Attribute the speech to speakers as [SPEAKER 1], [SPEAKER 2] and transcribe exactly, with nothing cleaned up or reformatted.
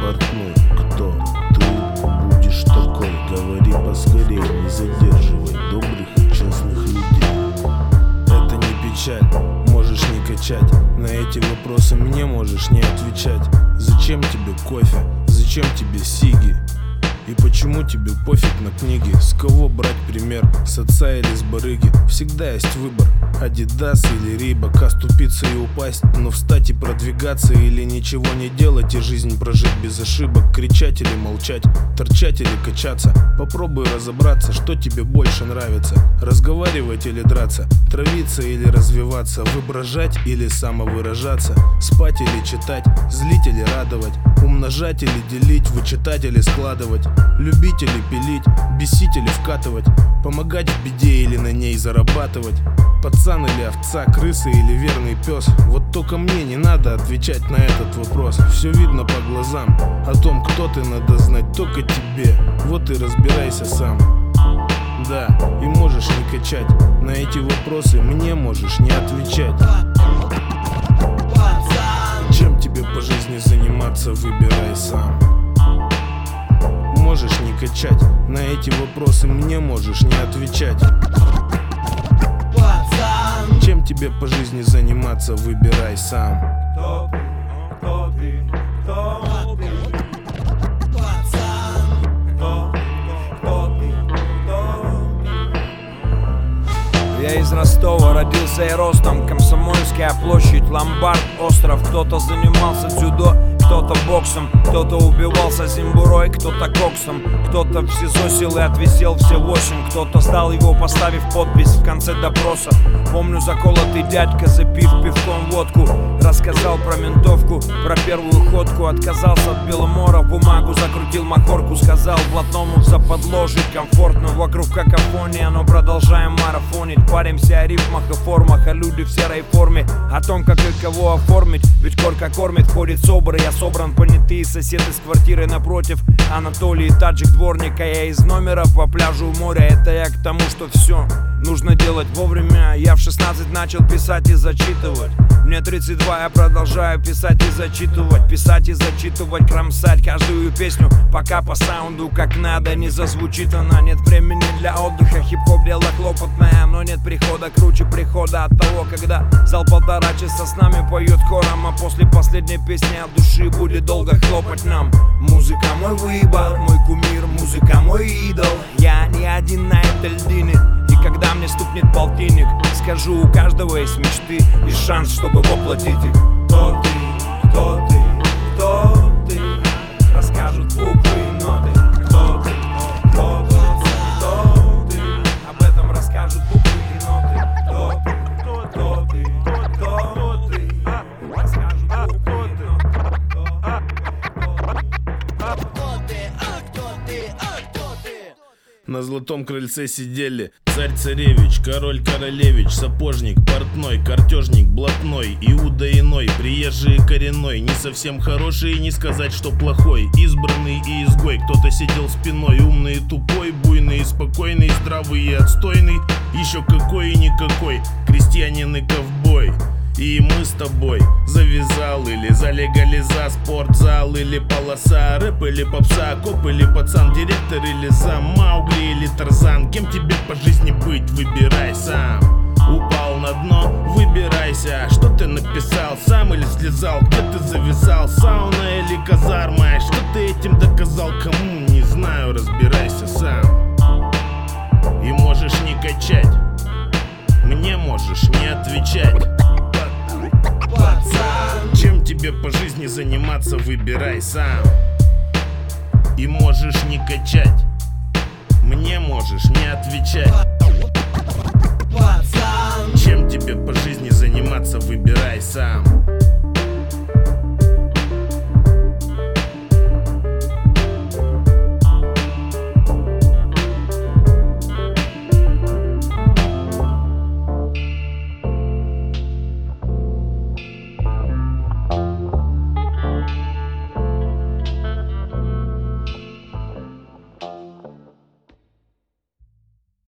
[SPEAKER 1] портной. Кто ты будешь такой? Говори поскорее, не задерживай добрых и честных людей. Это не печаль, можешь не качать. На эти вопросы мне можешь не отвечать. Зачем тебе кофе? Зачем тебе сиги? И почему тебе пофиг на книги? С кого брать пример? С отца или с барыги? Всегда есть выбор: Адидас или Рейбок. Оступиться и упасть, но встать и продвигаться. Или ничего не делать и жизнь прожить без ошибок. Кричать или молчать, торчать или качаться. Попробуй разобраться, что тебе больше нравится. Разговаривать или драться, травиться или развиваться, воображать или самовыражаться, спать или читать, злить или радовать, умножать или делить, вычитать или складывать, любить или пилить, бесить или вкатывать, помогать в беде или на ней зарабатывать, пацан или овца, крыса или верный пес. Вот только мне не надо отвечать на этот вопрос. Все видно по глазам, о том, кто ты, надо знать только тебе. Вот и разбирайся сам. Да, и можешь не качать. На эти вопросы мне можешь не отвечать. Чем тебе по жизни заниматься, выбирай сам. Можешь не качать. На эти вопросы мне можешь не отвечать. Чем тебе по жизни заниматься, выбирай сам.
[SPEAKER 2] Кто ты? Кто ты? Кто ты? Пацан. Кто? Кто ты? Кто ты? Я из Ростова, родился и рос там. Комсомольская площадь, ломбард, остров. Кто-то занимался дзюдо, кто-то боксом, кто-то убивался зимбурой, кто-то коксом, кто-то в СИЗО сел и отвисел все восемь, кто-то сдал его, поставив подпись в конце допроса. Помню, заколотый дядька, запив пивком водку, рассказал про ментовку, про первую ходку. Отказался от Беломора, бумагу закрутил махорку, сказал блатному в западло жить комфортно. Вокруг какофония, но продолжаем марафонить. Паримся о рифмах и формах, а люди в серой форме. О том, как и кого оформить, ведь корка кормит, ходит собры. Я собран, понятые соседи с квартирой напротив. Анатолий, таджик, дворник, а я из номера по пляжу у моря. Это я к тому, что все нужно делать вовремя. Я в шестнадцать начал писать и зачитывать. Мне тридцать два, я продолжаю писать и зачитывать. Писать и зачитывать, кромсать каждую песню, пока по саунду как надо не зазвучит она. Нет времени для отдыха, хип-хоп дело хлопотное, но нет прихода круче прихода от того, когда зал полтора часа с нами поет хором, а после последней песни от души будет долго хлопать нам. Музыка мой выбор, мой кумир, музыка мой идол. Я не один на этой льдине, и когда мне стукнет полтинник, скажу, у каждого есть мечты и шанс, чтобы воплотить их. Кто ты, кто ты, кто ты, расскажут буквы и ноты. Кто ты, кто ты, кто ты, об этом расскажут буквы и ноты. Кто ты, кто ты, кто ты, расскажут буквы и ноты.
[SPEAKER 1] На золотом крыльце сидели царь-царевич, король-королевич, сапожник, портной, картежник, блатной, Иуда иной, приезжий и коренной, не совсем хороший, не сказать, что плохой, избранный и изгой. Кто-то сидел спиной, умный и тупой, буйный и спокойный, здравый и отстойный, еще какой и никакой, крестьянин и ковбой. И мы с тобой завязал или за легализа, спортзал или полоса, рэп или попса, коп или пацан, директор или зам, Маугли или Тарзан. Кем тебе по жизни быть, выбирай сам. Упал на дно, выбирайся. Что ты написал, сам или слезал? Где ты завязал, сауна или казарма? Что ты этим доказал, кому, не знаю, разбирайся сам. И можешь не качать, мне можешь не отвечать. Пацан. Чем тебе по жизни заниматься, выбирай сам. И можешь не качать, мне можешь не отвечать. Пацан. Чем тебе по жизни заниматься, выбирай сам.